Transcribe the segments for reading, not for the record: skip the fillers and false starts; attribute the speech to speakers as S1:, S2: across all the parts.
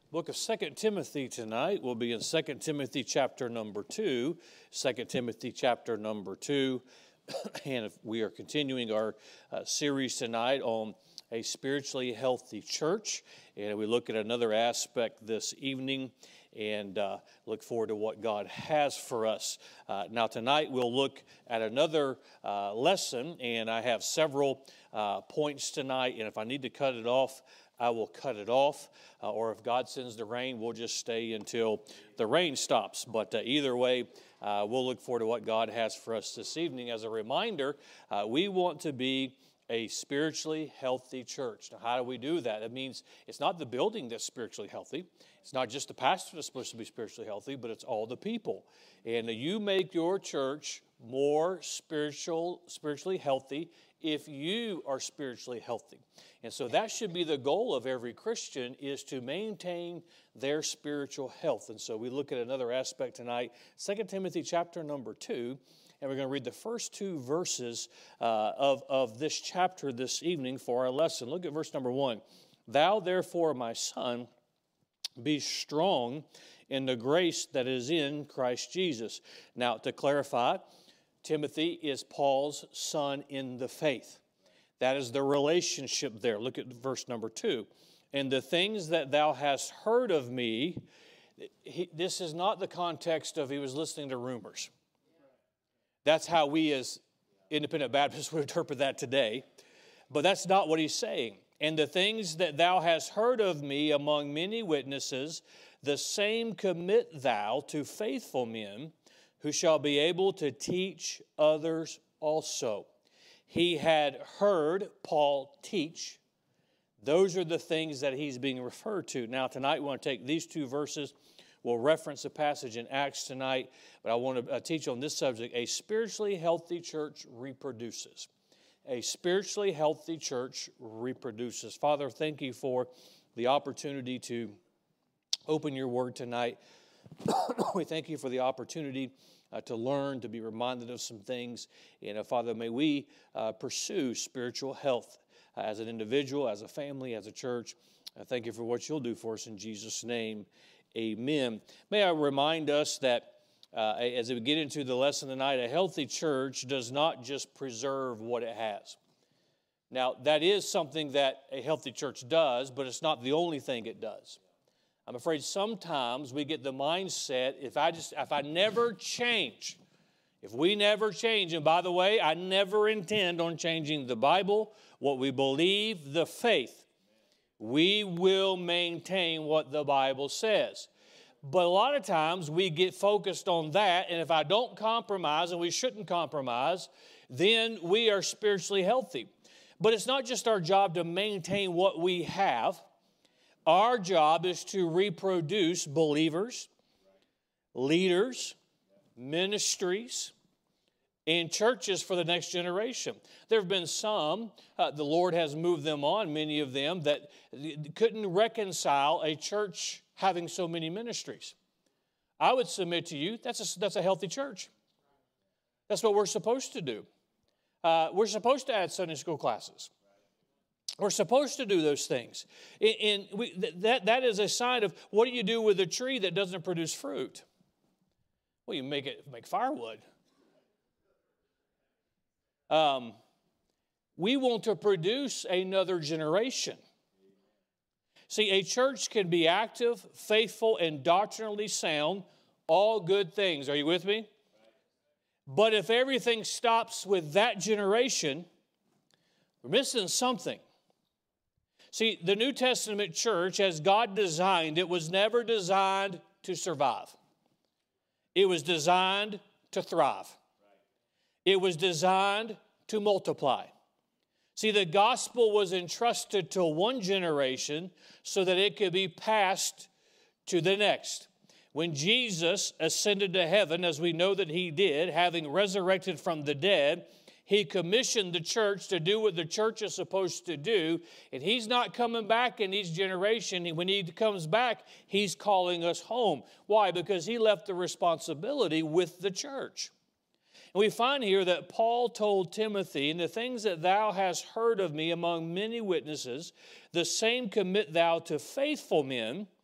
S1: Book of 2 Timothy tonight. We'll be in 2 Timothy chapter number 2. 2 Timothy chapter number 2. And we are continuing our series tonight on a spiritually healthy church. And we look at another aspect this evening and look forward to what God has for us. Now tonight we'll look at another lesson, and I have several points tonight. And if I need to cut it off, I will cut it off, or if God sends the rain, we'll just stay until the rain stops. But either way, we'll look forward to what God has for us this evening. As a reminder, we want to be a spiritually healthy church. Now, how do we do that? It means it's not the building that's spiritually healthy. It's not just the pastor that's supposed to be spiritually healthy, but it's all the people. And you make your church more spiritually healthy if you are spiritually healthy. And so that should be the goal of every Christian, is to maintain their spiritual health. And so we look at another aspect tonight, 2 Timothy chapter number 2, and we're going to read the first two verses of this chapter this evening for our lesson. Look at verse number 1. Thou therefore, my son, be strong in the grace that is in Christ Jesus. Now, to clarify, Timothy is Paul's son in the faith. That is the relationship there. Look at verse number 2. And the things that thou hast heard of me, this is not the context of he was listening to rumors. That's how we as independent Baptists would interpret that today. But that's not what he's saying. And the things that thou hast heard of me among many witnesses, the same commit thou to faithful men, who shall be able to teach others also. He had heard Paul teach. Those are the things that he's being referred to. Now, tonight we want to take these two verses. We'll reference a passage in Acts tonight, but I want to teach on this subject. A spiritually healthy church reproduces. A spiritually healthy church reproduces. Father, thank you for the opportunity to open your word tonight. We thank you for the opportunity to learn, to be reminded of some things. And Father, may we pursue spiritual health as an individual, as a family, as a church. Thank you for what you'll do for us in Jesus' name. Amen. May I remind us that as we get into the lesson tonight, a healthy church does not just preserve what it has. Now, that is something that a healthy church does, but it's not the only thing it does. I'm afraid sometimes we get the mindset, if I never change, if we never change, and by the way, I never intend on changing the Bible, what we believe, the faith, we will maintain what the Bible says. But a lot of times we get focused on that, and if I don't compromise, and we shouldn't compromise, then we are spiritually healthy. But it's not just our job to maintain what we have. Our job is to reproduce believers, leaders, ministries, and churches for the next generation. There have been some, the Lord has moved them on, many of them, that couldn't reconcile a church having so many ministries. I would submit to you, that's a healthy church. That's what we're supposed to do. We're supposed to add Sunday school classes. We're supposed to do those things. And that is a sign of, what do you do with a tree that doesn't produce fruit? Well, you make firewood. We want to produce another generation. See, a church can be active, faithful, and doctrinally sound, all good things. Are you with me? But if everything stops with that generation, we're missing something. See, the New Testament church, as God designed, it was never designed to survive. It was designed to thrive. It was designed to multiply. See, the gospel was entrusted to one generation so that it could be passed to the next. When Jesus ascended to heaven, as we know that he did, having resurrected from the dead, he commissioned the church to do what the church is supposed to do. And he's not coming back in each generation. When he comes back, he's calling us home. Why? Because he left the responsibility with the church. And we find here that Paul told Timothy, and the things that thou hast heard of me among many witnesses, the same commit thou to faithful men,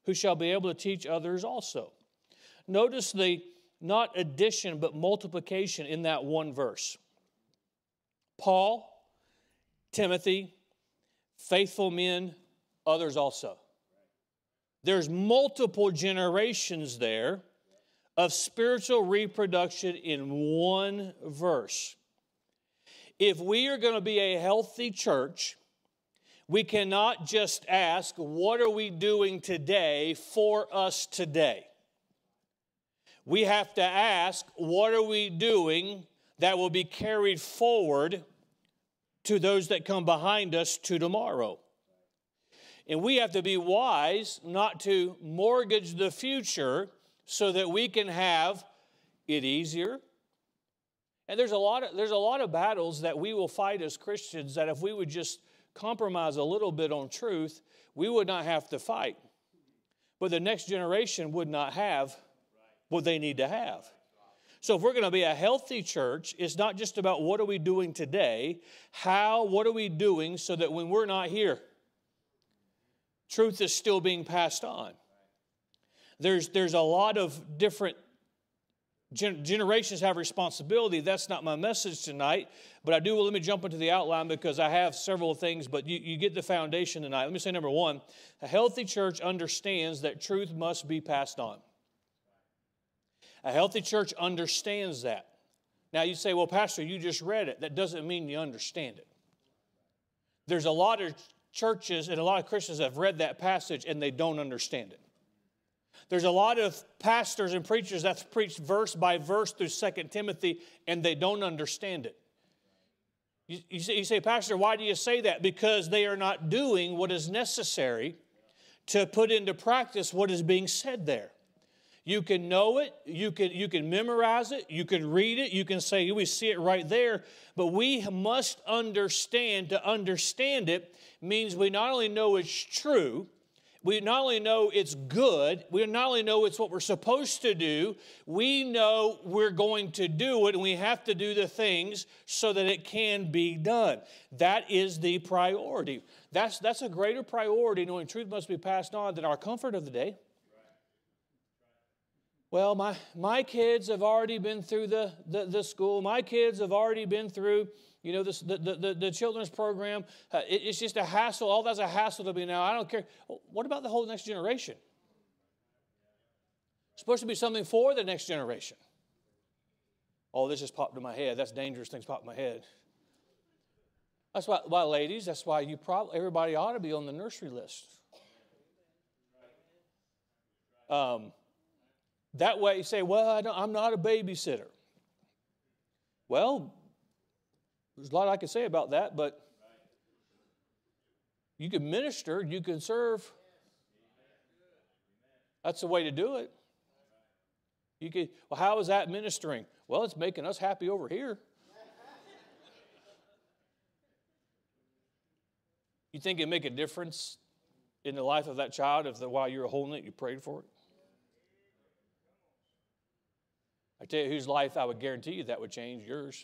S1: who shall be able to teach others also. Notice the not addition but multiplication in that one verse. Paul, Timothy, faithful men, others also. There's multiple generations there of spiritual reproduction in one verse. If we are going to be a healthy church, we cannot just ask, what are we doing today for us today? We have to ask, what are we doing that will be carried forward to those that come behind us to tomorrow? And we have to be wise not to mortgage the future so that we can have it easier. And there's a lot of battles that we will fight as Christians that if we would just compromise a little bit on truth, we would not have to fight. But the next generation would not have what they need to have. So if we're going to be a healthy church, it's not just about what are we doing today, what are we doing so that when we're not here, truth is still being passed on. There's a lot of different generations have responsibility. That's not my message tonight, but let me jump into the outline because I have several things, but you get the foundation tonight. Let me say number one, a healthy church understands that truth must be passed on. A healthy church understands that. Now you say, well, Pastor, you just read it. That doesn't mean you understand it. There's a lot of churches and a lot of Christians that have read that passage and they don't understand it. There's a lot of pastors and preachers that's preached verse by verse through 2 Timothy and they don't understand it. You say, Pastor, why do you say that? Because they are not doing what is necessary to put into practice what is being said there. You can know it, you can memorize it, you can read it, you can say, we see it right there, but we must understand. To understand it means we not only know it's true, we not only know it's good, we not only know it's what we're supposed to do, we know we're going to do it, and we have to do the things so that it can be done. That is the priority. That's a greater priority, knowing truth must be passed on, than our comfort of the day. Well, my kids have already been through the school. My kids have already been through, the children's program. It's just a hassle. All that's a hassle to me now. I don't care. What about the whole next generation? It's supposed to be something for the next generation. Oh, this just popped in my head. That's dangerous. Things pop in my head. That's why ladies, that's why everybody ought to be on the nursery list. That way you say, well, I'm not a babysitter. Well, there's a lot I could say about that, but you can minister, you can serve. That's the way to do it. Well, how is that ministering? Well, it's making us happy over here. You think it'd make a difference in the life of that child if while you were holding it, you prayed for it? I tell you whose life I would guarantee you that would change, yours.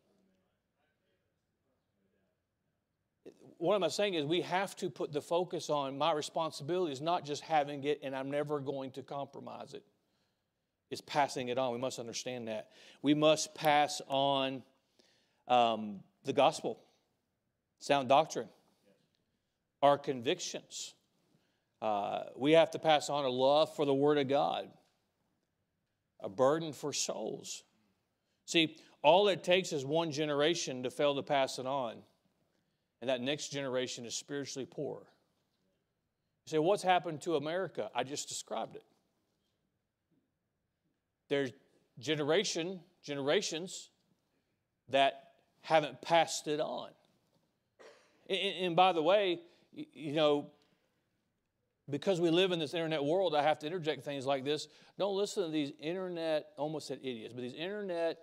S1: What am I saying is we have to put the focus on my responsibility is not just having it and I'm never going to compromise it. It's passing it on. We must understand that. We must pass on the gospel, sound doctrine, our convictions. We have to pass on a love for the Word of God. A burden for souls. See, all it takes is one generation to fail to pass it on. And that next generation is spiritually poor. You say, what's happened to America? I just described it. There's generations that haven't passed it on. And by the way, because we live in this internet world, I have to interject things like this. Don't listen to these internet, almost said idiots, but these internet,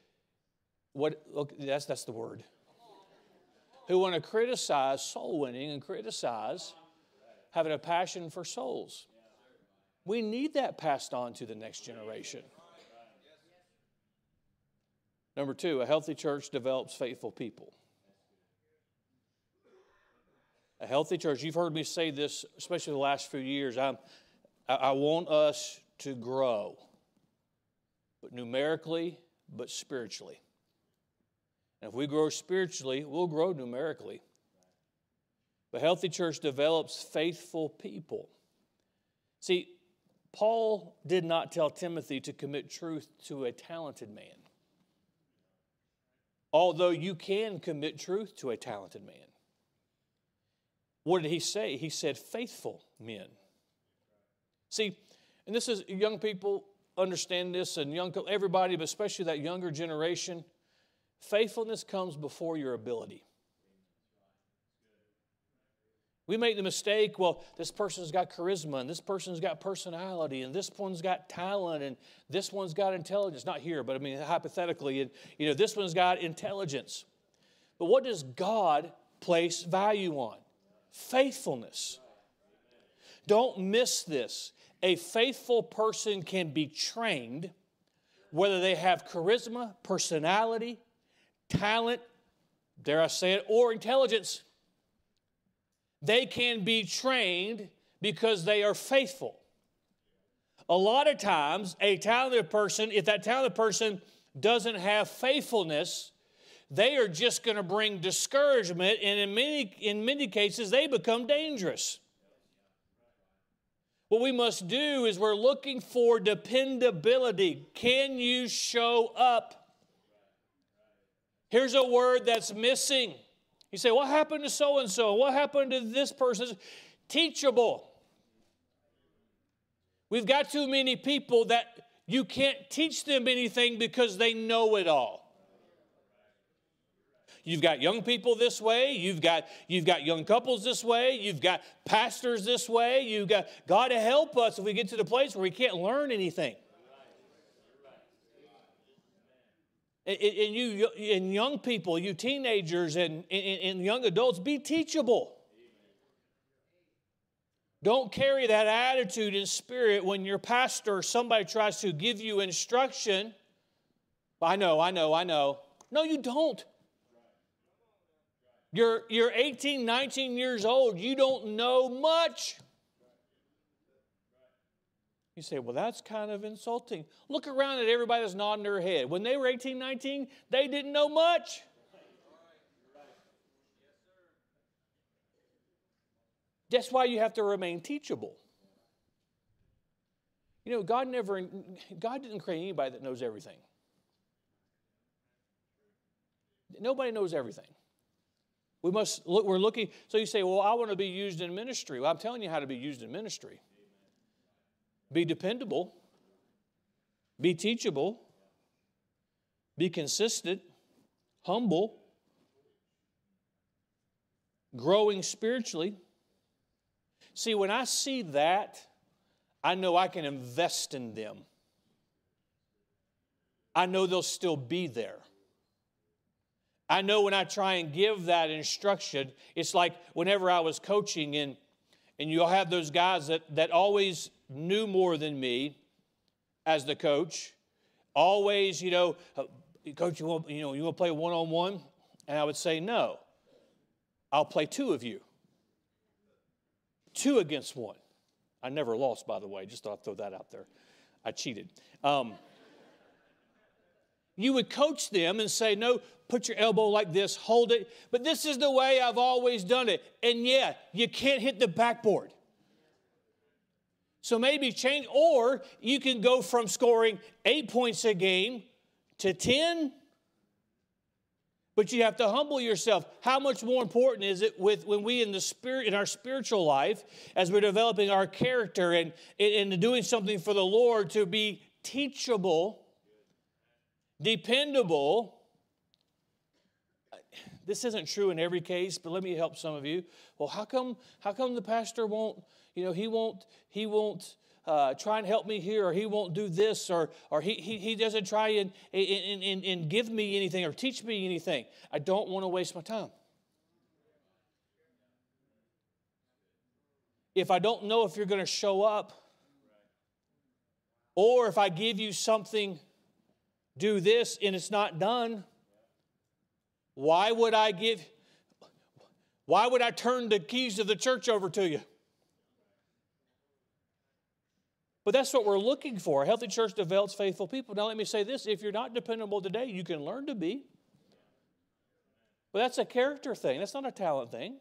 S1: that's the word, who want to criticize soul winning and criticize having a passion for souls. We need that passed on to the next generation. Number two, a healthy church develops faithful people. A healthy church, you've heard me say this, especially the last few years. I want us to grow, but numerically, but spiritually. And if we grow spiritually, we'll grow numerically. But healthy church develops faithful people. See, Paul did not tell Timothy to commit truth to a talented man. Although you can commit truth to a talented man. What did he say? He said faithful men. See, and this is, young people understand this, and everybody, but especially that younger generation, faithfulness comes before your ability. We make the mistake, well, this person's got charisma, and this person's got personality, and this one's got talent, and this one's got intelligence. Not here, but I mean hypothetically, and this one's got intelligence. But what does God place value on? Faithfulness. Don't miss this. A faithful person can be trained, whether they have charisma, personality, talent, dare I say it, or intelligence. They can be trained because they are faithful. A lot of times, a talented person, if that talented person doesn't have faithfulness, they are just going to bring discouragement, and in many cases, they become dangerous. What we must do is we're looking for dependability. Can you show up? Here's a word that's missing. You say, what happened to so-and-so? What happened to this person? Teachable. We've got too many people that you can't teach them anything because they know it all. You've got young people this way. You've got young couples this way. You've got pastors this way. You've got God to help us if we get to the place where we can't learn anything. And young people, you teenagers and young adults, be teachable. Don't carry that attitude and spirit when your pastor or somebody tries to give you instruction. I know. No, you don't. You're 18, 19 years old. You don't know much. You say, well, that's kind of insulting. Look around at everybody that's nodding their head. When they were 18, 19, they didn't know much. That's why you have to remain teachable. God didn't create anybody that knows everything. Nobody knows everything. We're looking, so you say, well, I want to be used in ministry. Well, I'm telling you how to be used in ministry. Be dependable, be teachable, be consistent, humble, growing spiritually. See, when I see that, I know I can invest in them. I know they'll still be there. I know when I try and give that instruction, it's like whenever I was coaching, and you'll have those guys that always knew more than me as the coach. Always, coach, you want to play one-on-one? And I would say, no. I'll play two of you. 2 against 1. I never lost, by the way. Just thought I'd throw that out there. I cheated. You would coach them and say, no, put your elbow like this, hold it. But this is the way I've always done it. And yeah, you can't hit the backboard. So maybe change, or you can go from scoring 8 points a game to 10. But you have to humble yourself. How much more important is it when we in our spiritual life, as we're developing our character and doing something for the Lord, to be teachable, dependable. This isn't true in every case, but let me help some of you. Well, how come the pastor won't, he won't try and help me here, or he won't do this, or he doesn't try and give me anything or teach me anything. I don't want to waste my time. If I don't know if you're going to show up, or if I give you something, do this, and it's not done, why would I turn the keys of the church over to you? But that's what we're looking for. A healthy church develops faithful people. Now let me say this, if you're not dependable today, you can learn to be. But that's a character thing. That's not a talent thing.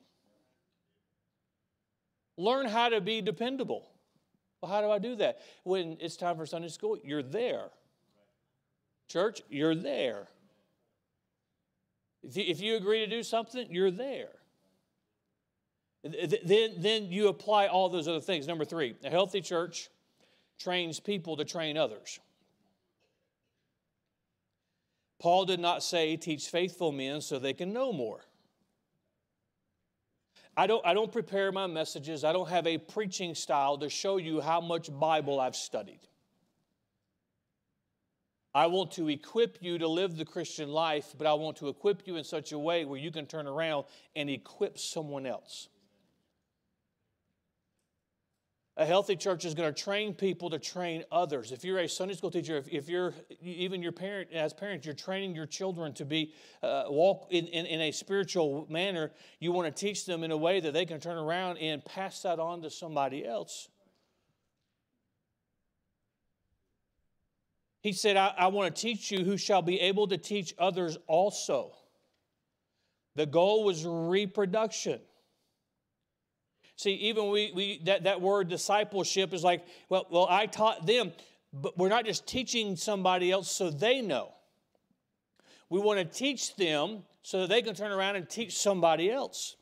S1: Learn how to be dependable. Well, how do I do that? When it's time for Sunday school, you're there. Church, you're there. If you agree to do something, you're there. Then you apply all those other things. Number 3, a healthy church trains people to train others. Paul did not say teach faithful men so they can know more. I don't prepare my messages. I don't have a preaching style to show you how much Bible I've studied. I want to equip you to live the Christian life, but I want to equip you in such a way where you can turn around and equip someone else. A healthy church is going to train people to train others. If you're a Sunday school teacher, if you're even your parent, as parents, you're training your children to be walk in a spiritual manner. You want to teach them in a way that they can turn around and pass that on to somebody else. He said, I want to teach you who shall be able to teach others also. The goal was reproduction. See, even that word discipleship is like, well, I taught them, but we're not just teaching somebody else so they know. We want to teach them so that they can turn around and teach somebody else.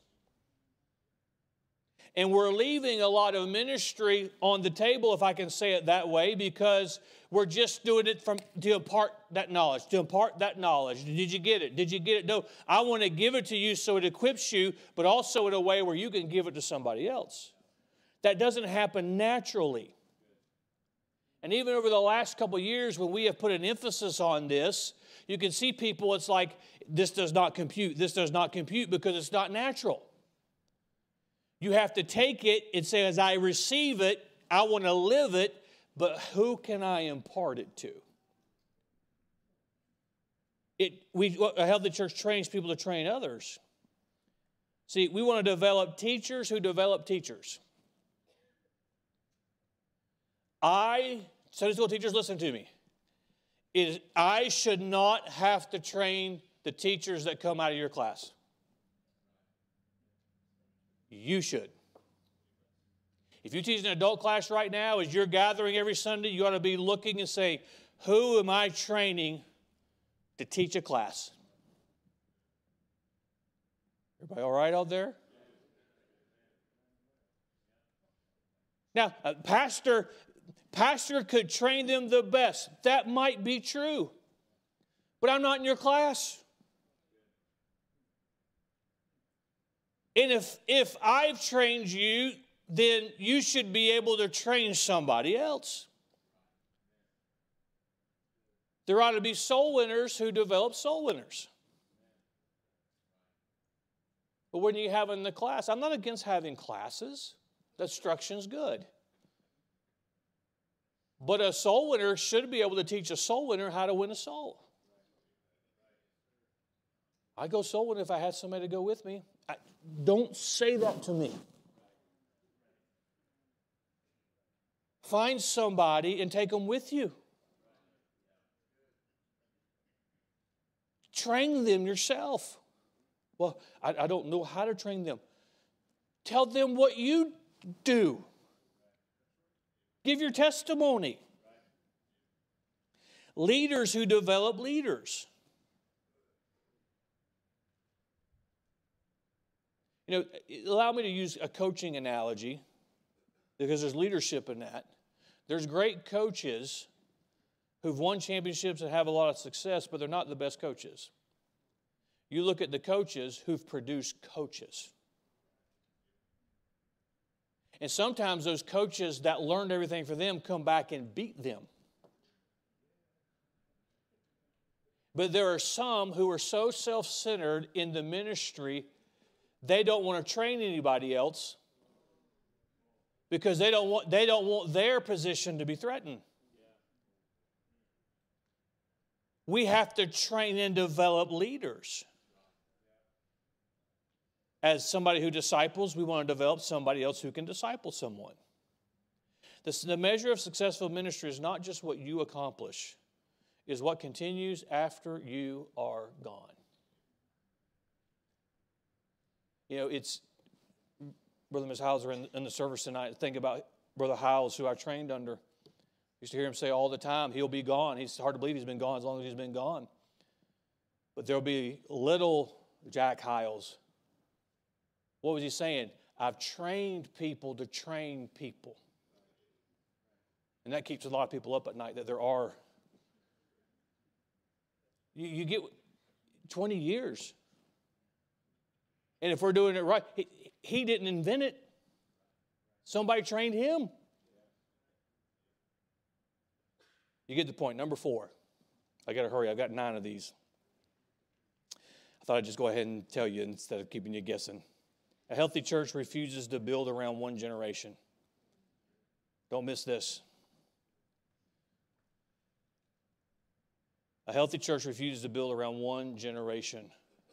S1: And we're leaving a lot of ministry on the table, if I can say it that way, because we're just doing it to impart that knowledge, Did you get it? Did you get it? No, I want to give it to you so it equips you, but also in a way where you can give it to somebody else. That doesn't happen naturally. And even over the last couple of years, when we have put an emphasis on this, you can see people, it's like, this does not compute. This does not compute because it's not natural. You have to take it and say, as I receive it, I want to live it, but who can I impart it to? A healthy church trains people to train others. See, we want to develop teachers who develop teachers. Sunday school teachers, listen to me. I should not have to train the teachers that come out of your class. You should. If you teach an adult class right now, as you're gathering every Sunday, you ought to be looking and say, who am I training to teach a class? Everybody all right out there? Now, a pastor could train them the best. That might be true. But I'm not in your class. And if I've trained you, then you should be able to train somebody else. There ought to be soul winners who develop soul winners. But when you have in the class, I'm not against having classes. The instruction's good. But a soul winner should be able to teach a soul winner how to win a soul. I'd go soul winner if I had somebody to go with me. Don't say that to me. Find somebody and take them with you. Train them yourself. Well, I don't know how to train them. Tell them what you do. Give your testimony. Leaders who develop leaders. You know, allow me to use a coaching analogy because there's leadership in that. There's great coaches who've won championships and have a lot of success, but they're not the best coaches. You look at the coaches who've produced coaches. And sometimes those coaches that learned everything from them come back and beat them. But there are some who are so self-centered in the ministry, they don't want to train anybody else because they don't want their position to be threatened. We have to train and develop leaders. As somebody who disciples, we want to develop somebody else who can disciple someone. The measure of successful ministry is not just what you accomplish, it is what continues after you are gone. You know, it's Brother Ms. Hauser in the service tonight. Think about Brother Howells, who I trained under. Used to hear him say all the time, he'll be gone. It's hard to believe he's been gone as long as he's been gone. But there'll be little Jack Hyles. What was he saying? I've trained people to train people. And that keeps a lot of people up at night, that there are. You get 20 years. And if we're doing it right, he didn't invent it. Somebody trained him. You get the point. Number 4. I got to hurry. I've got 9 of these. I thought I'd just go ahead and tell you instead of keeping you guessing. A healthy church refuses to build around one generation. Don't miss this. A healthy church refuses to build around one generation.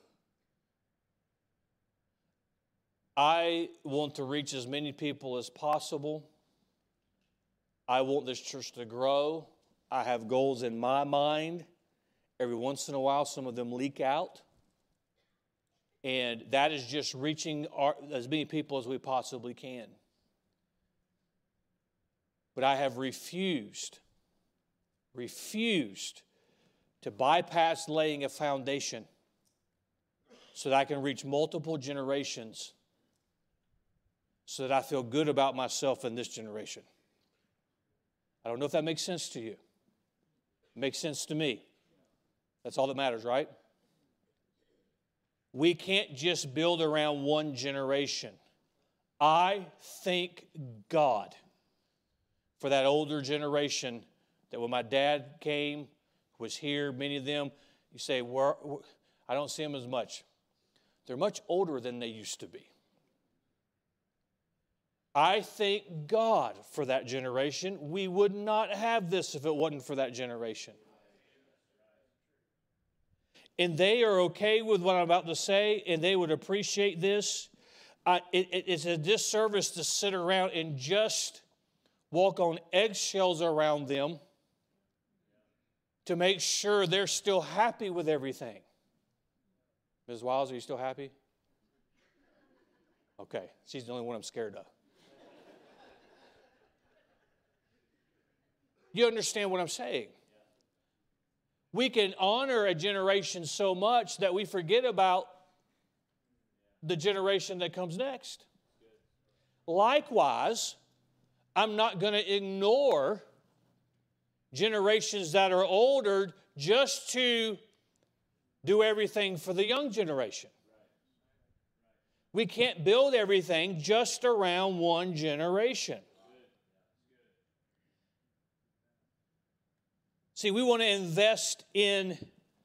S1: I want to reach as many people as possible. I want this church to grow. I have goals in my mind. Every once in a while, some of them leak out. And that is just reaching as many people as we possibly can. But I have refused to bypass laying a foundation so that I can reach multiple generations so that I feel good about myself in this generation. I don't know if that makes sense to you. It makes sense to me. That's all that matters, right? We can't just build around one generation. I thank God for that older generation that when my dad came, was here, many of them, you say, I don't see them as much. They're much older than they used to be. I thank God for that generation. We would not have this if it wasn't for that generation. And they are okay with what I'm about to say, and they would appreciate this. It's a disservice to sit around and just walk on eggshells around them to make sure they're still happy with everything. Ms. Wiles, are you still happy? Okay, she's the only one I'm scared of. You understand what I'm saying? We can honor a generation so much that we forget about the generation that comes next. Likewise, I'm not going to ignore generations that are older just to do everything for the young generation. We can't build everything just around one generation. See, we want to invest in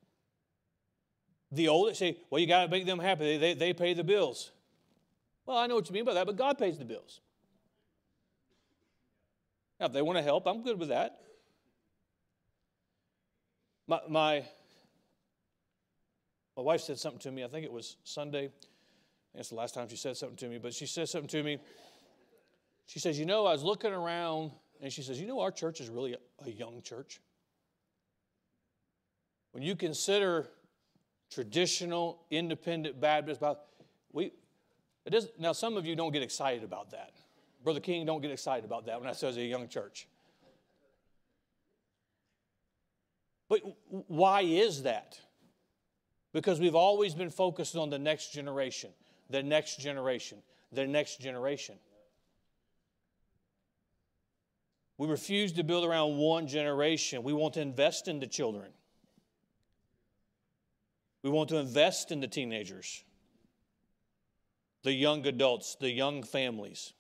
S1: the older. Say, well, you got to make them happy. They pay the bills. Well, I know what you mean by that, but God pays the bills. Now, if they want to help, I'm good with that. My wife said something to me. I think it was Sunday. That's the last time she said something to me. But she said something to me. She says, I was looking around, and she says, our church is really a young church. When you consider traditional, independent Baptist, now some of you don't get excited about that. Brother King, don't get excited about that when I say it's a young church. But why is that? Because we've always been focused on the next generation, the next generation, the next generation. We refuse to build around one generation. We want to invest in the children. We want to invest in the teenagers, the young adults, the young families.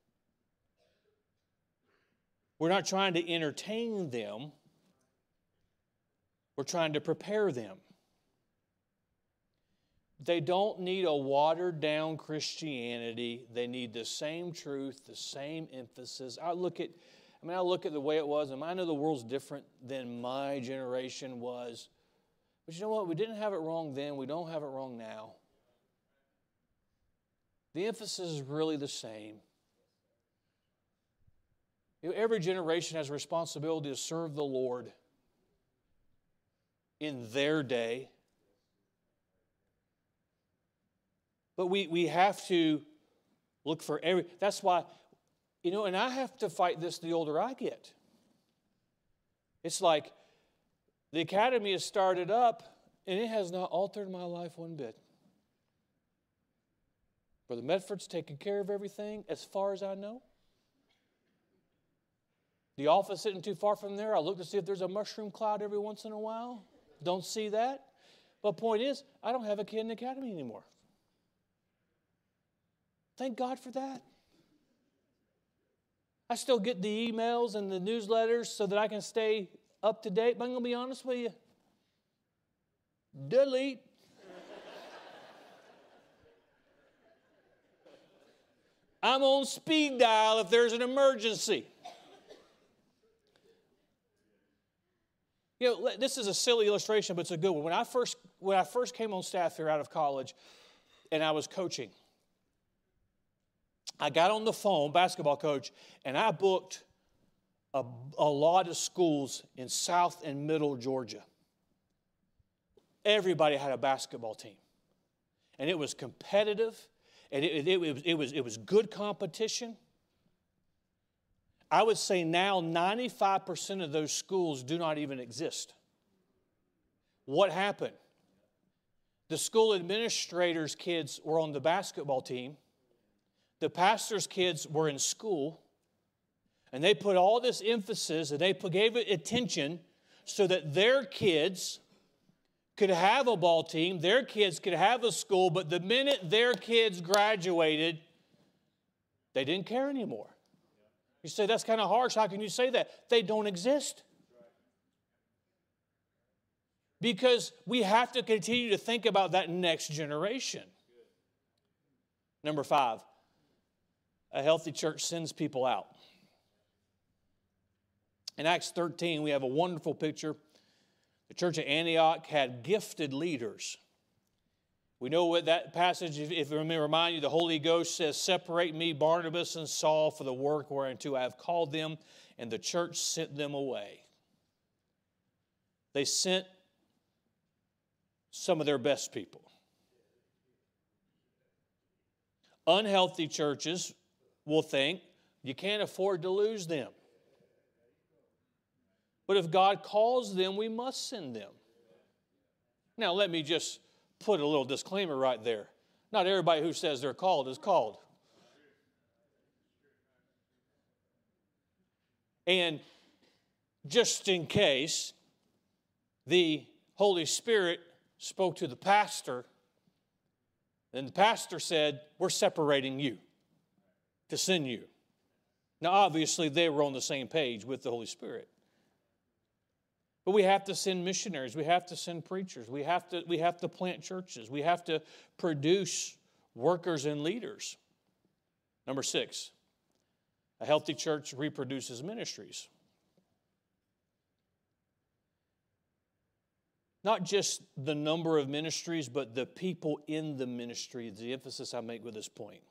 S1: We're not trying to entertain them. We're trying to prepare them. They don't need a watered-down Christianity. They need the same truth, the same emphasis. I look at the way it was, and I know the world's different than my generation was. But you know what? We didn't have it wrong then. We don't have it wrong now. The emphasis is really the same. Every generation has a responsibility to serve the Lord in their day. But we have to look for that's why, and I have to fight this the older I get. It's like the academy has started up, and it has not altered my life one bit. Brother Medford's taking care of everything as far as I know. The office isn't too far from there. I look to see if there's a mushroom cloud every once in a while. Don't see that. But point is, I don't have a kid in the academy anymore. Thank God for that. I still get the emails and the newsletters so that I can stay up to date. But I'm going to be honest with you. Delete. I'm on speed dial if there's an emergency. This is a silly illustration, but it's a good one. When I first came on staff here out of college and I was coaching, I got on the phone, basketball coach, and I booked a lot of schools in South and Middle Georgia. Everybody had a basketball team. And it was competitive, and it was good competition. I would say now 95% of those schools do not even exist. What happened? The school administrators' kids were on the basketball team. The pastor's kids were in school. And they put all this emphasis and they gave it attention so that their kids could have a ball team, their kids could have a school, but the minute their kids graduated, they didn't care anymore. You say, that's kind of harsh. How can you say that? They don't exist. Because we have to continue to think about that next generation. Number 5, a healthy church sends people out. In Acts 13, we have a wonderful picture. The church at Antioch had gifted leaders. We know what that passage, if I may remind you, the Holy Ghost says, separate me, Barnabas and Saul, for the work whereunto I have called them, and the church sent them away. They sent some of their best people. Unhealthy churches will think, you can't afford to lose them. But if God calls them, we must send them. Now, let me just put a little disclaimer right there. Not everybody who says they're called is called. And just in case, the Holy Spirit spoke to the pastor, and the pastor said, we're separating you to send you. Now, obviously, they were on the same page with the Holy Spirit. But we have to send missionaries. We have to send preachers. We have to plant churches. We have to produce workers and leaders. Number 6, a healthy church reproduces ministries. Not just the number of ministries, but the people in the ministry is the emphasis I make with this point.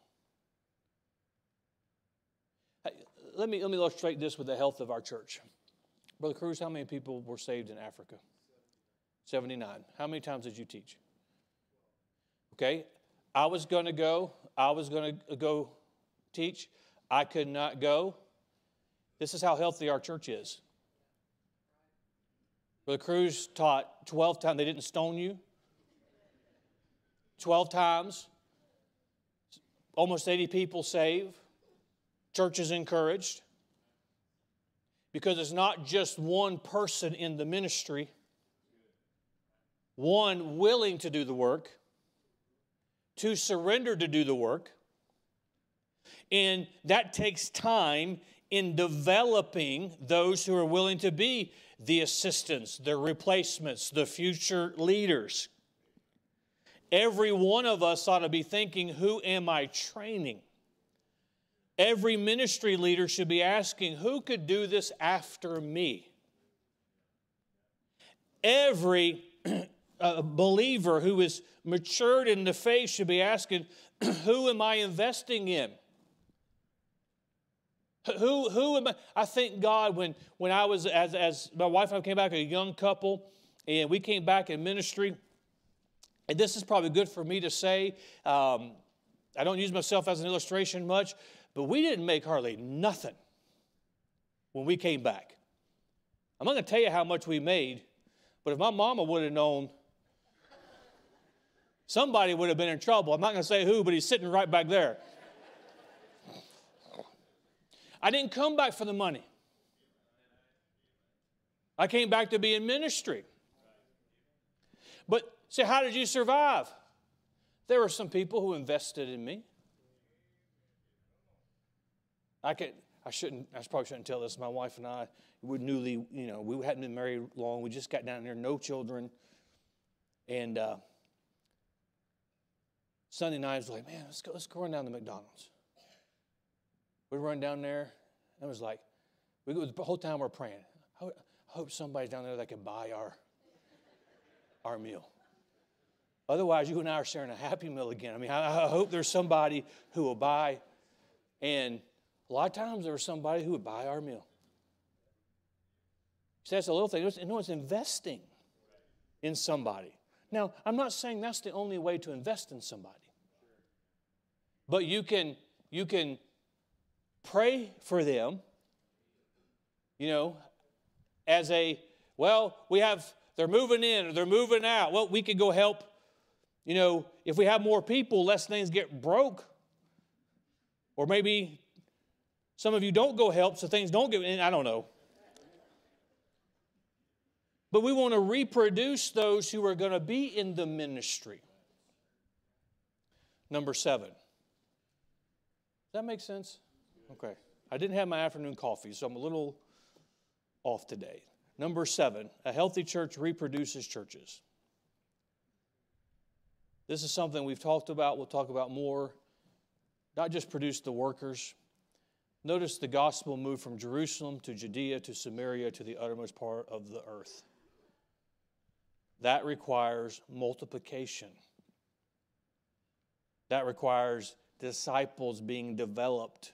S1: Let me illustrate this with the health of our church. Brother Cruz, how many people were saved in Africa? 79. How many times did you teach? Okay, I was going to go teach. I could not go. This is how healthy our church is. Brother Cruz taught 12 times. They didn't stone you. 12 times. Almost 80 people saved. Churches encouraged. Because it's not just one person in the ministry, one willing to do the work, two surrendered to do the work, and that takes time in developing those who are willing to be the assistants, the replacements, the future leaders. Every one of us ought to be thinking, who am I training? Every ministry leader should be asking, who could do this after me? Every believer who is matured in the faith should be asking, who am I investing in? Who am I? I thank God when I was, as my wife and I came back, a young couple, and we came back in ministry, and this is probably good for me to say. I don't use myself as an illustration much, but we didn't make hardly nothing when we came back. I'm not going to tell you how much we made, but if my mama would have known, somebody would have been in trouble. I'm not going to say who, but he's sitting right back there. I didn't come back for the money. I came back to be in ministry. But, see, how did you survive? There were some people who invested in me. I probably shouldn't tell this. My wife and I were newly, we hadn't been married long. We just got down there, no children. And Sunday night, I was like, man, let's go run down to McDonald's. We run down there, and it was like, the whole time we're praying. I hope somebody's down there that can buy our meal. Otherwise, you and I are sharing a Happy Meal again. I mean, I hope there's somebody who will buy. And a lot of times there was somebody who would buy our meal. See, that's a little thing. It's investing in somebody. Now, I'm not saying that's the only way to invest in somebody. But you can pray for them, as they're moving in or they're moving out. Well, we could go help. If we have more people, less things get broke. Or maybe some of you don't go help, so things don't get, I don't know. But we want to reproduce those who are going to be in the ministry. Number 7. Does that make sense? Okay. I didn't have my afternoon coffee, so I'm a little off today. Number 7, a healthy church reproduces churches. This is something we've talked about. We'll talk about more. Not just produce the workers. Notice the gospel moved from Jerusalem to Judea to Samaria to the uttermost part of the earth. That requires multiplication. That requires disciples being developed.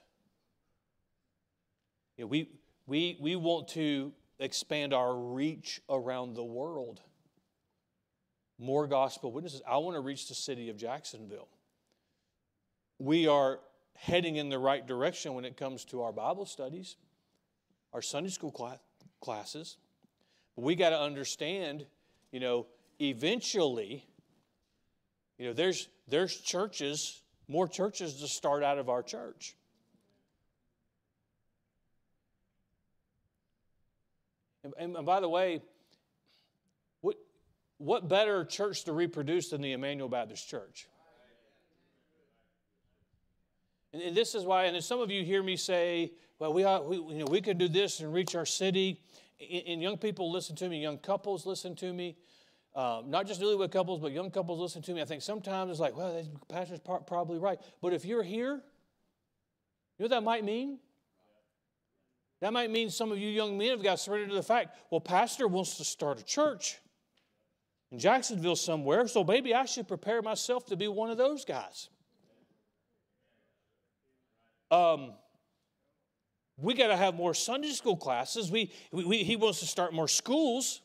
S1: We want to expand our reach around the world. More gospel witnesses. I want to reach the city of Jacksonville. We are heading in the right direction when it comes to our Bible studies, our Sunday school classes. But we got to understand, eventually, there's churches, more churches to start out of our church. And by the way, what better church to reproduce than the Emmanuel Baptist Church? And this is why, and some of you hear me say, well, we can do this and reach our city. And young people listen to me, young couples listen to me. Not just newlywed couples, but young couples listen to me. I think sometimes it's like, well, the pastor's probably right. But if you're here, you know what that might mean? That might mean some of you young men have got surrendered to the fact, well, pastor wants to start a church in Jacksonville somewhere, so maybe I should prepare myself to be one of those guys. We got to have more Sunday school classes. He wants to start more schools.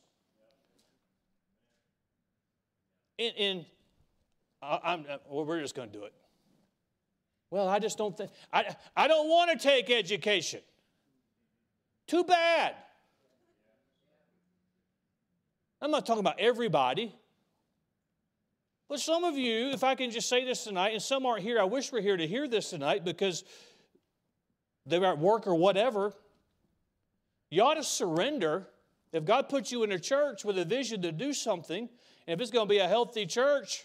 S1: And we're just going to do it. Well, I just don't think, I don't want to take education. Too bad. I'm not talking about everybody. But some of you, if I can just say this tonight, and some aren't here, I wish we're here to hear this tonight because they're at work or whatever. You ought to surrender. If God puts you in a church with a vision to do something, and if it's going to be a healthy church,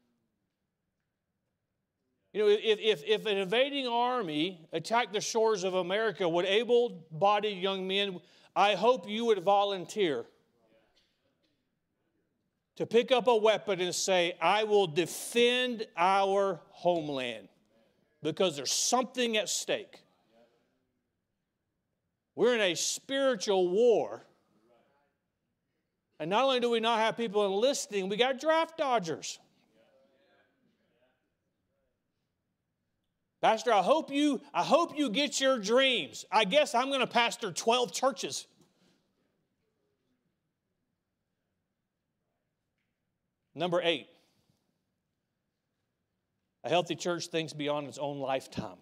S1: if an invading army attacked the shores of America with able-bodied young men, I hope you would volunteer to pick up a weapon and say, I will defend our homeland because there's something at stake. We're in a spiritual war. And not only do we not have people enlisting, we got draft dodgers. Pastor, I hope you get your dreams. I guess I'm going to pastor 12 churches. Number 8, a healthy church thinks beyond its own lifetime.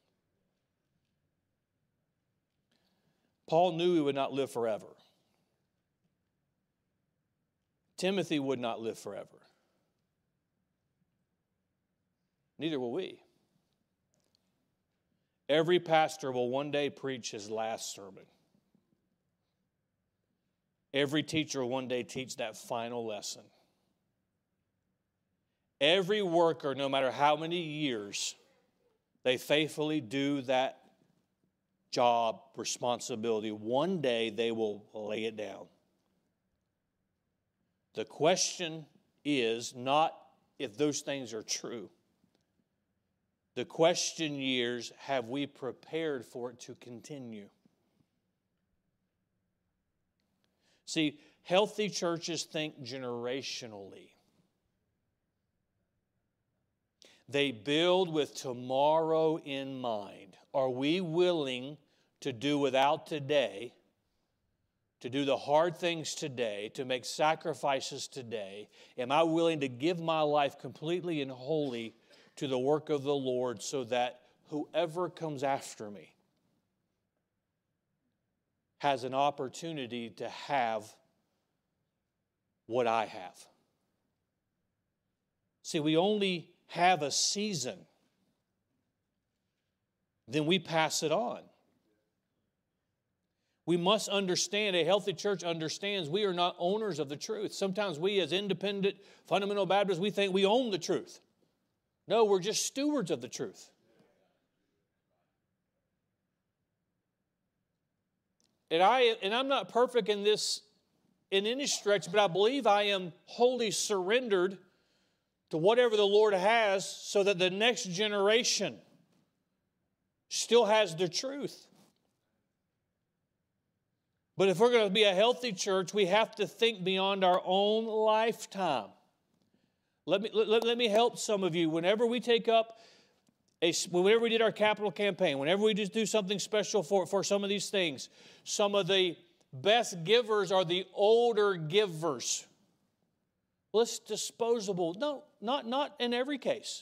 S1: Paul knew he would not live forever. Timothy would not live forever. Neither will we. Every pastor will one day preach his last sermon. Every teacher will one day teach that final lesson. Every worker, no matter how many years they faithfully do that job, responsibility, one day they will lay it down. The question is not if those things are true. The question is, have we prepared for it to continue? See, healthy churches think generationally. They build with tomorrow in mind. Are we willing to do without today, to do the hard things today, to make sacrifices today? Am I willing to give my life completely and wholly to the work of the Lord so that whoever comes after me has an opportunity to have what I have? See, we only have a season, then we pass it on. We must understand, a healthy church understands we are not owners of the truth. Sometimes we as independent fundamental Baptists, we think we own the truth. No, we're just stewards of the truth. And I'm not perfect in this in any stretch, but I believe I am wholly surrendered to whatever the Lord has so that the next generation still has the truth. But if we're going to be a healthy church, we have to think beyond our own lifetime. Let me help some of you. Whenever we did our capital campaign, whenever we just do something special for some of these things, some of the best givers are the older givers. Well, it's disposable. No, not in every case.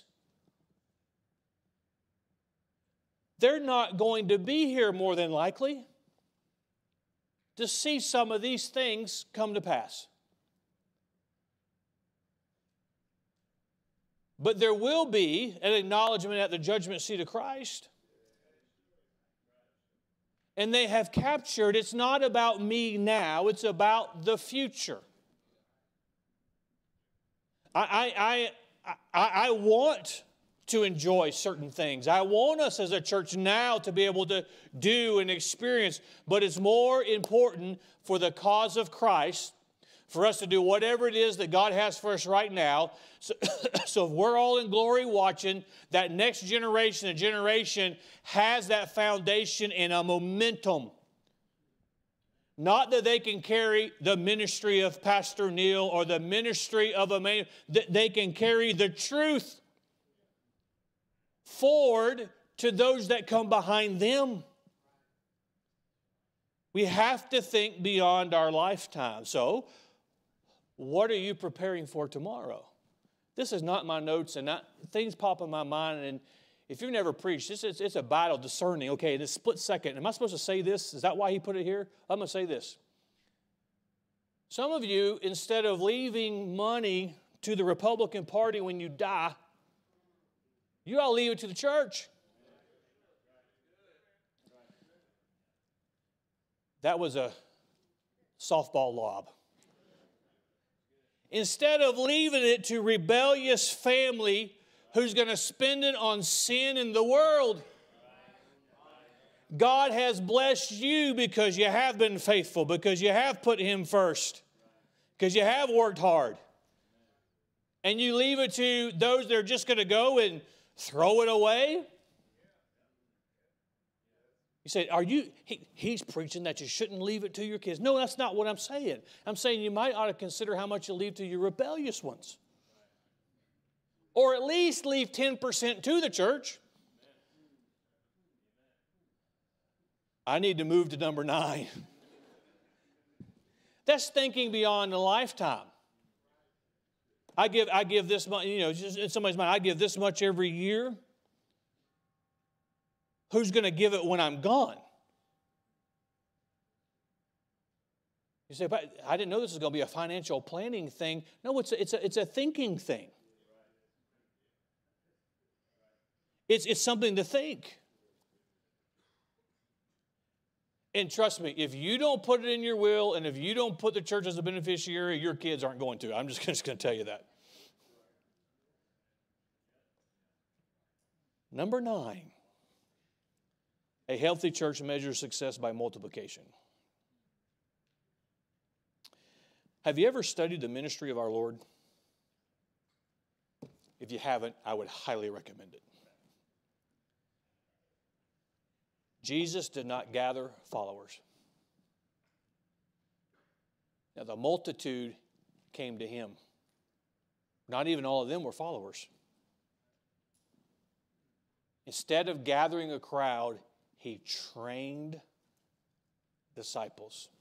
S1: They're not going to be here more than likely to see some of these things come to pass. But there will be an acknowledgement at the judgment seat of Christ. And they have captured, it's not about me now, it's about the future. I want to enjoy certain things. I want us as a church now to be able to do and experience, but it's more important for the cause of Christ for us to do whatever it is that God has for us right now. So if we're all in glory watching, that next generation, a generation has that foundation and a momentum. Not that they can carry the ministry of Pastor Neil or the ministry of a man. They can carry the truth forward to those that come behind them. We have to think beyond our lifetime. So, what are you preparing for tomorrow? This is not my notes, and things pop in my mind, and if you've never preached, it's a battle discerning. Okay, in a split second, am I supposed to say this? Is that why he put it here? I'm going to say this. Some of you, instead of leaving money to the Republican Party when you die, you ought to leave it to the church. That was a softball lob. Instead of leaving it to rebellious family who's going to spend it on sin in the world, God has blessed you because you have been faithful, because you have put Him first, because you have worked hard. And you leave it to those that are just going to go and throw it away? You say, he's preaching that you shouldn't leave it to your kids. No, that's not what I'm saying. I'm saying you might ought to consider how much you leave to your rebellious ones. Or at least leave 10% to the church. I need to move to number 9. That's thinking beyond a lifetime. I give this much, just in somebody's mind, I give this much every year. Who's going to give it when I'm gone? You say, but I didn't know this was going to be a financial planning thing. No, it's a thinking thing. It's something to think. And trust me, if you don't put it in your will and if you don't put the church as a beneficiary, your kids aren't going to. I'm just going to tell you that. Number 9, a healthy church measures success by multiplication. Have you ever studied the ministry of our Lord? If you haven't, I would highly recommend it. Jesus did not gather followers. Now, the multitude came to him. Not even all of them were followers. Instead of gathering a crowd, he trained disciples.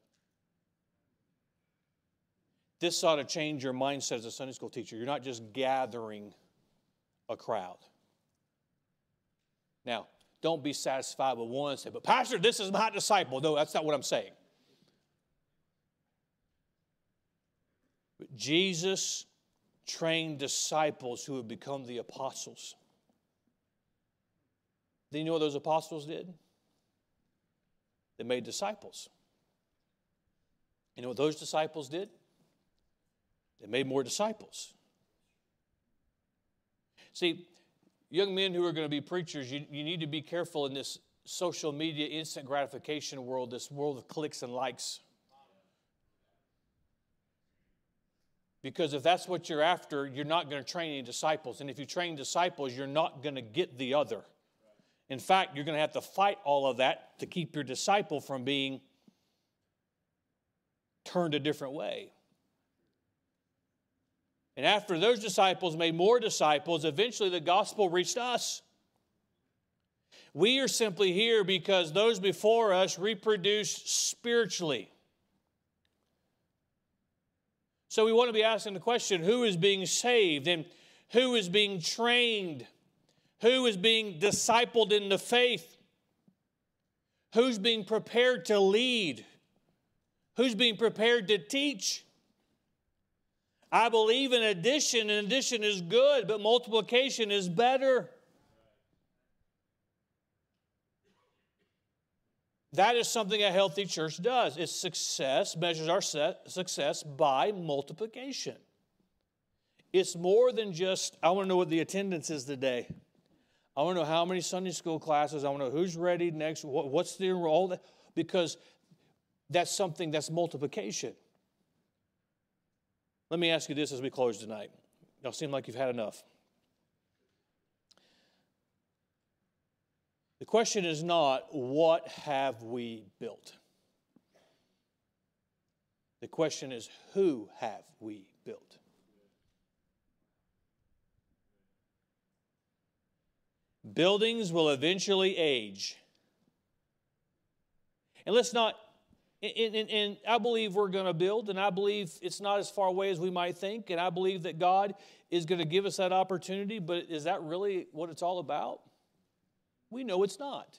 S1: This ought to change your mindset as a Sunday school teacher. You're not just gathering a crowd. Now, don't be satisfied with one and say, but Pastor, this is my disciple. No, that's not what I'm saying. But Jesus trained disciples who would become the apostles. Do you know what those apostles did? They made disciples. You know what those disciples did? They made more disciples. See, young men who are going to be preachers, you need to be careful in this social media instant gratification world, this world of clicks and likes. Because if that's what you're after, you're not going to train any disciples. And if you train disciples, you're not going to get the other. In fact, you're going to have to fight all of that to keep your disciple from being turned a different way. And after those disciples made more disciples, eventually the gospel reached us. We are simply here because those before us reproduced spiritually. So we want to be asking the question, who is being saved and who is being trained? Who is being discipled in the faith? Who's being prepared to lead? Who's being prepared to teach? I believe in addition, and addition is good, but multiplication is better. That is something a healthy church does. Its success measures our success by multiplication. It's more than just, I want to know what the attendance is today. I want to know how many Sunday school classes. I want to know who's ready next, what's the enroll, because that's something that's multiplication. Let me ask you this as we close tonight. Y'all seem like you've had enough. The question is not, what have we built? The question is, who have we built? Buildings will eventually age. And let's not, and I believe we're going to build, and I believe it's not as far away as we might think, and I believe that God is going to give us that opportunity, but is that really what it's all about? We know it's not.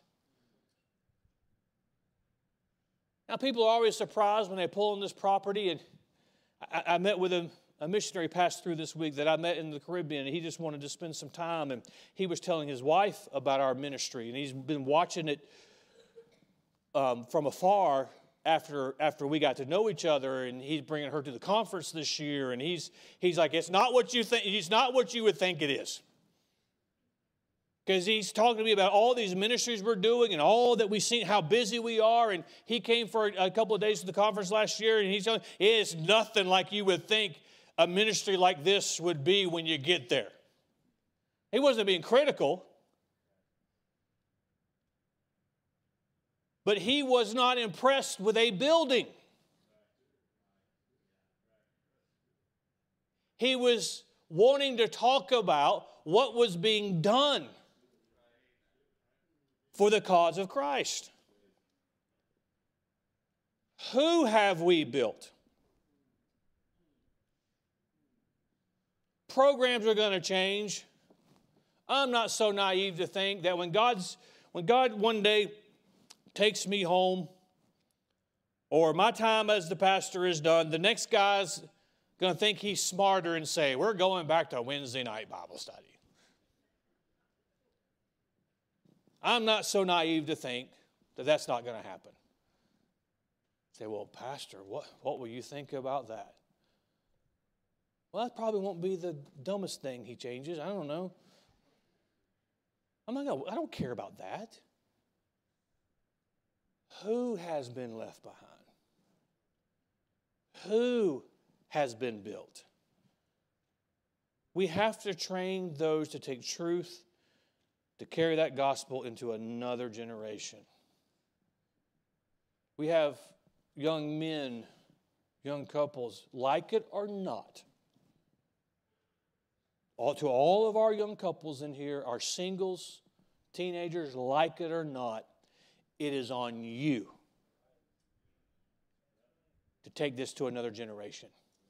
S1: Now, people are always surprised when they pull on this property, and I met with a missionary passed through this week that I met in the Caribbean, and he just wanted to spend some time, and he was telling his wife about our ministry, and he's been watching it from afar after we got to know each other, and he's bringing her to the conference this year, and he's like, it's not what you think, it's not what you would think it is. Because he's talking to me about all these ministries we're doing and all that we've seen, how busy we are. And he came for a couple of days to the conference last year, and he's telling me, it is nothing like you would think a ministry like this would be when you get there. He wasn't being critical, but he was not impressed with a building. He was wanting to talk about what was being done for the cause of Christ. Who have we built? Programs are going to change. I'm not so naive to think that when God one day takes me home, or my time as the pastor is done, the next guy's going to think he's smarter and say, we're going back to Wednesday night Bible study. I'm not so naive to think that that's not going to happen. Say, well, Pastor, what will you think about that? Well, that probably won't be the dumbest thing he changes. I don't know. I don't care about that. Who has been left behind? Who has been built? We have to train those to take truth, to carry that gospel into another generation. We have young men, young couples, like it or not. To all of our young couples in here, our singles, teenagers, like it or not, it is on you to take this to another generation.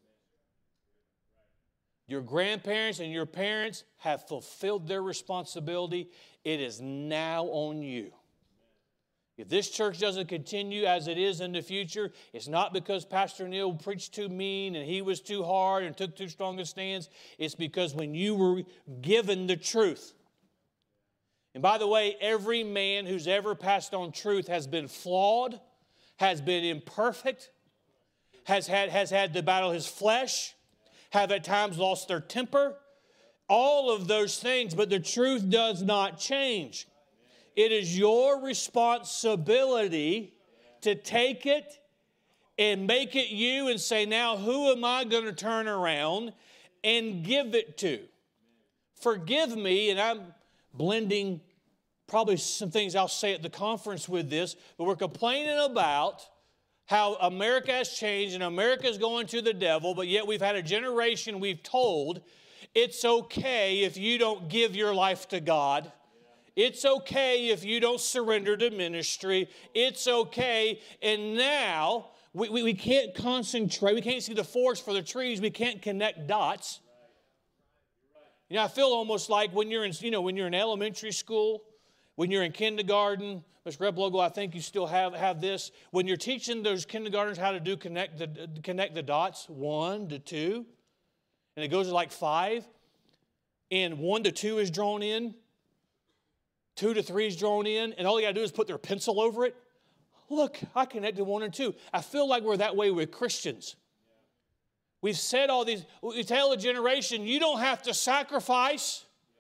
S1: Your grandparents and your parents have fulfilled their responsibility. It is now on you. If this church doesn't continue as it is in the future, it's not because Pastor Neil preached too mean and he was too hard and took too strong a stance. It's because when you were given the truth. And by the way, every man who's ever passed on truth has been flawed, has been imperfect, has had to battle his flesh, have at times lost their temper, all of those things, but the truth does not change. It is your responsibility to take it and make it you and say, now who am I going to turn around and give it to? Forgive me, and I'm blending probably some things I'll say at the conference with this, but we're complaining about how America has changed and America is going to the devil, but yet we've had a generation we've told it's okay if you don't give your life to God. It's okay if you don't surrender to ministry. It's okay. And now we can't concentrate. We can't see the forest for the trees. We can't connect dots. You know, I feel almost like when you're in elementary school, when you're in kindergarten, Ms. Replogo, I think you still have this. When you're teaching those kindergartners how to do connect the dots, 1 to 2, and it goes to like 5, and 1 to 2 is drawn in, 2 to 3 is drawn in, and all you got to do is put their pencil over it. Look, I connected 1 and 2. I feel like we're that way with Christians. We've said all these, we tell a generation, you don't have to sacrifice.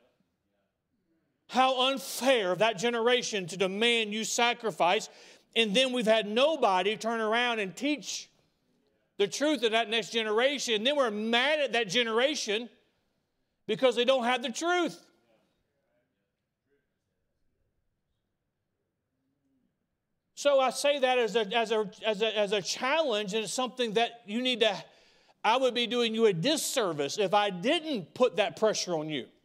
S1: How unfair of that generation to demand you sacrifice. And then we've had nobody turn around and teach the truth of that next generation. And then we're mad at that generation because they don't have the truth. So I say that as a challenge, and it's something that you need to, I would be doing you a disservice if I didn't put that pressure on you.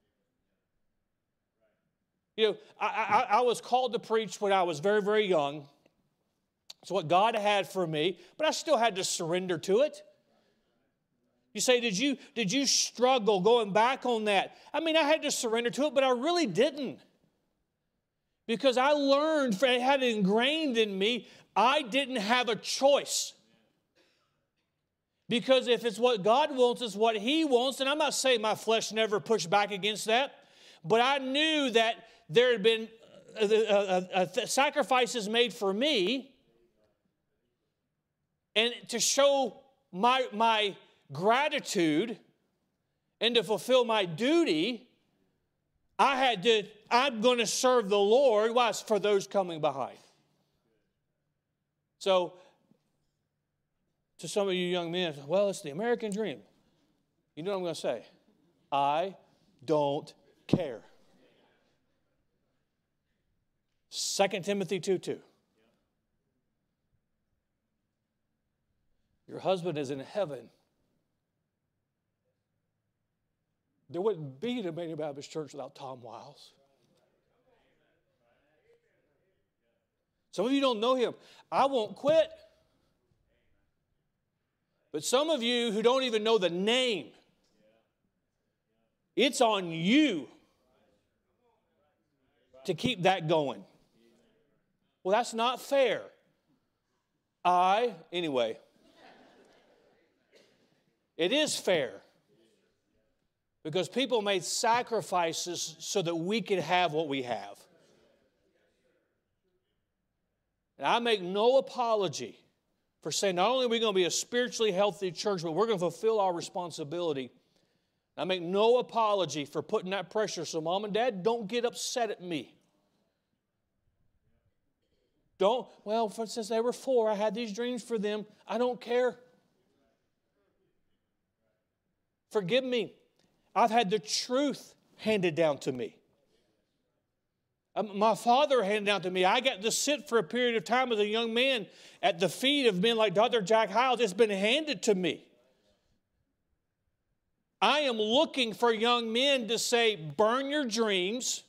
S1: You know, I was called to preach when I was very, very young. It's what God had for me, but I still had to surrender to it. You say, did you struggle going back on that? I mean, I had to surrender to it, but I really didn't. Because I learned, it had ingrained in me, I didn't have a choice. Because if it's what God wants, it's what He wants, and I'm not saying my flesh never pushed back against that, but I knew that there had been sacrifices made for me, and to show my gratitude and to fulfill my duty, I'm going to serve the Lord. Why? It's for those coming behind. So, to some of you young men, well, it's the American dream. You know what I'm going to say? I don't care. 2 Timothy 2:2. Your husband is in heaven. There wouldn't be the Emmanuel Baptist Church without Tom Wiles. Some of you don't know him. I won't quit. But some of you who don't even know the name, it's on you to keep that going. Well, that's not fair. Anyway, it is fair. Because people made sacrifices so that we could have what we have. And I make no apology for saying not only are we going to be a spiritually healthy church, but we're going to fulfill our responsibility. I make no apology for putting that pressure. So Mom and Dad, don't get upset at me. Since they were 4, I had these dreams for them. I don't care. Forgive me. I've had the truth handed down to me. My father handed down to me. I got to sit for a period of time as a young man at the feet of men like Dr. Jack Hyles. It's been handed to me. I am looking for young men to say, burn your dreams,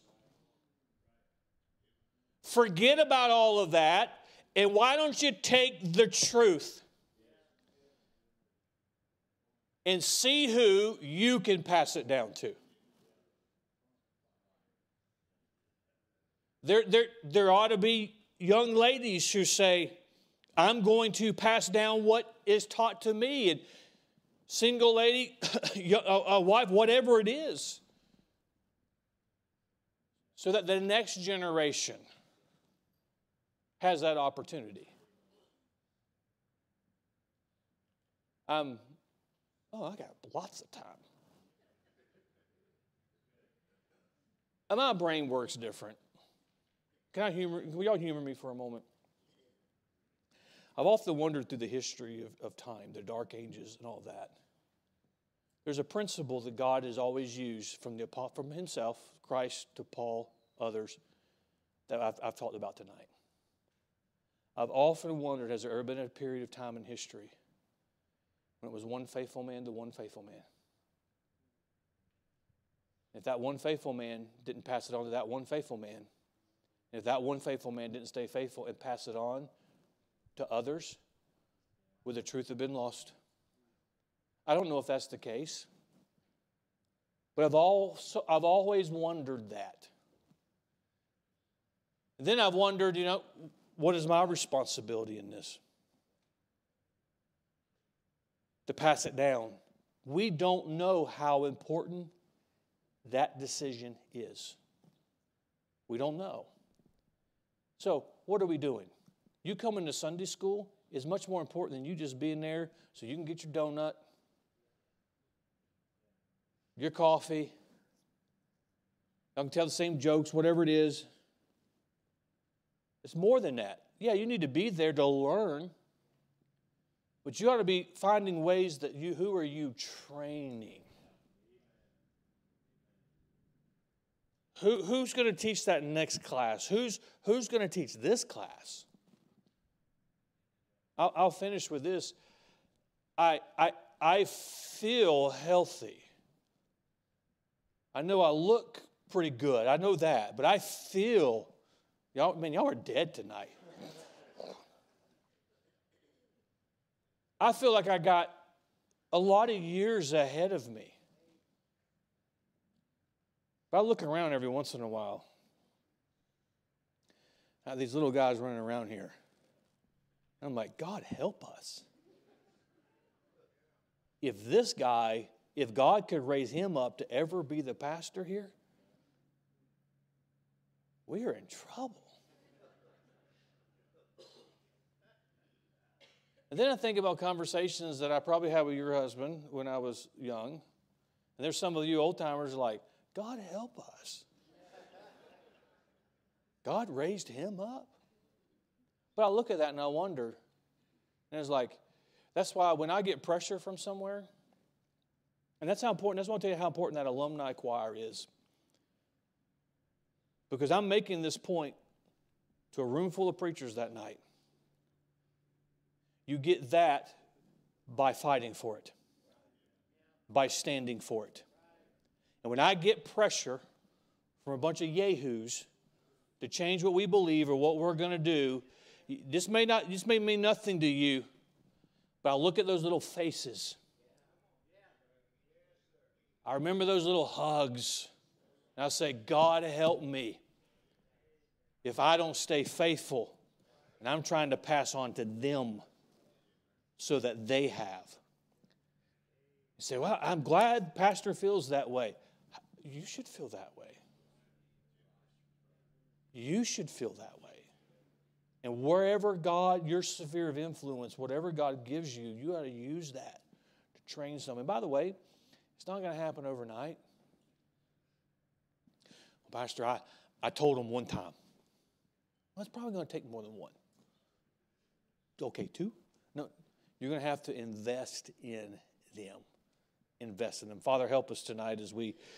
S1: forget about all of that, and why don't you take the truth and see who you can pass it down to. There ought to be young ladies who say, I'm going to pass down what is taught to me. And single lady, a wife, whatever it is. So that the next generation has that opportunity. I got lots of time. My brain works different. Can y'all humor me for a moment? I've often wondered through the history of time, the Dark Ages and all that. There's a principle that God has always used from himself, Christ, to Paul, others, that I've talked about tonight. I've often wondered, has there ever been a period of time in history when it was one faithful man to one faithful man? If that one faithful man didn't pass it on to that one faithful man, if that one faithful man didn't stay faithful and pass it on to others, would the truth have been lost? I don't know if that's the case. But I've always wondered that. And then I've wondered, what is my responsibility in this? To pass it down. We don't know how important that decision is. We don't know. So, what are we doing? You coming to Sunday school is much more important than you just being there so you can get your donut, your coffee, I can tell the same jokes, whatever it is. It's more than that. Yeah, you need to be there to learn, but you ought to be finding ways that who are you training? Who's going to teach that next class? Who's going to teach this class? I'll finish with this. I feel healthy. I know I look pretty good. I know that. But I feel, y'all are dead tonight. I feel like I got a lot of years ahead of me. But I look around every once in a while. I have these little guys running around here. I'm like, God help us. If God could raise him up to ever be the pastor here, we are in trouble. And then I think about conversations that I probably had with your husband when I was young. And there's some of you old-timers like, God help us. God raised him up. But I look at that and I wonder, and it's like, that's why when I get pressure from somewhere, and that's how important, that's why I'll tell you how important that alumni choir is. Because I'm making this point to a room full of preachers that night. You get that by fighting for it, by standing for it. And when I get pressure from a bunch of yahoos to change what we believe or what we're going to do, this may mean nothing to you, But I look at those little faces. I remember those little hugs. And I say, God help me if I don't stay faithful and I'm trying to pass on to them so that they have. You say, well, I'm glad Pastor feels that way. You should feel that way. You should feel that way. And wherever God, your sphere of influence, whatever God gives you, you ought to use that to train someone. And by the way, it's not going to happen overnight. Well, Pastor, I told him one time. Well, it's probably going to take more than one. Okay, two? No, you're going to have to invest in them. Invest in them. Father, help us tonight as we